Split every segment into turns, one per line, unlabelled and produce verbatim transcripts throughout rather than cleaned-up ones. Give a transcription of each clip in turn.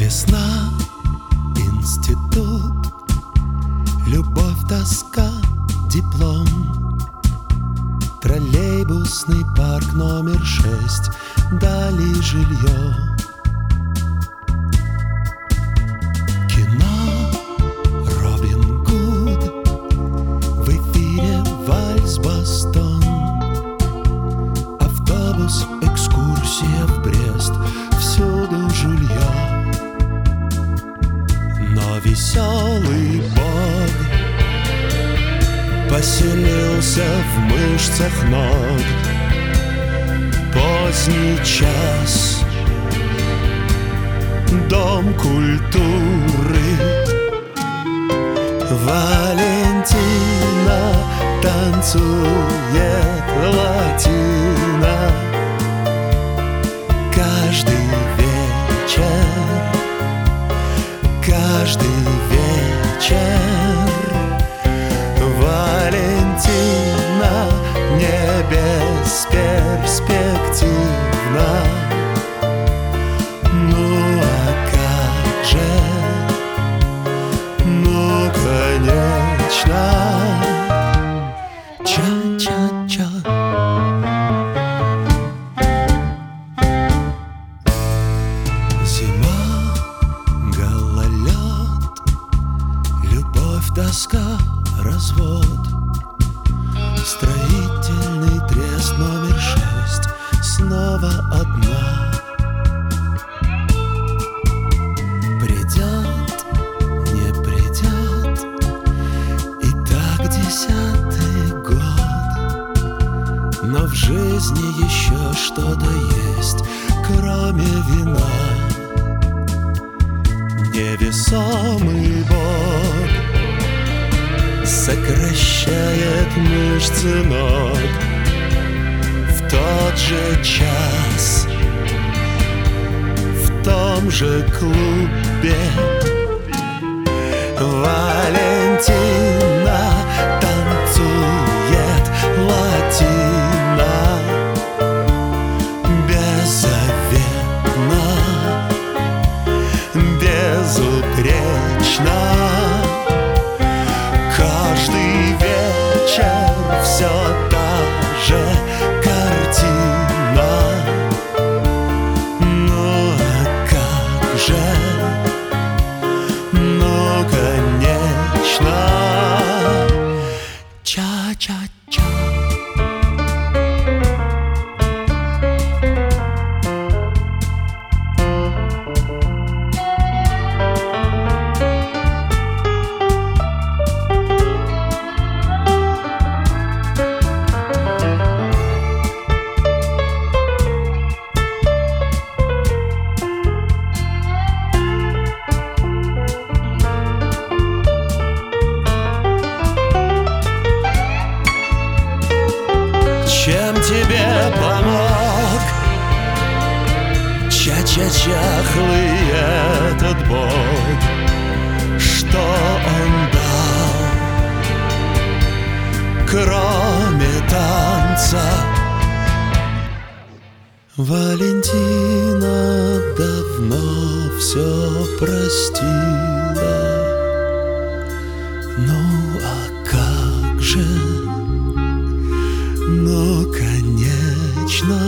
Весна, институт, любовь, тоска, диплом, троллейбусный парк номер шесть, дали жилье. Кино Робин Гуд, в эфире вальс Бостон, автобус, экскурсия в Брест, всюду жулье. Но веселый бог поселился в мышцах ног. Поздний час, дом культуры. Валентина танцует латино. Каждый вечер, каждый вечер Валентина не бесперспективна. Ну а как же, ну конечно, ча-ча-ча. Зима, гололед, любовь, тоска, развод, строительный трест номер шесть, снова одна. Придет, не придет, и так десятый год. Но в жизни еще что-то есть, кроме вина. Невесомый бог сокращает мышцы ног. В тот же час, в том же клубе Валентина танцует латино. Беззаветно, безупречно. Каждый вечер все та же картина. Ну а как же, ну конечно, ча-ча-ча. Чем тебе помог ча-ча-чахлый этот бог? Что он дал, кроме танца? Валентина давно все простила. Ну а как же, ну, конечно,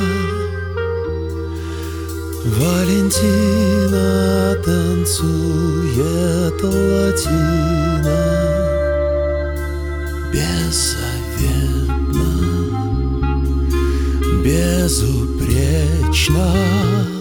Валентина танцует латино. Беззаветно, безупречно.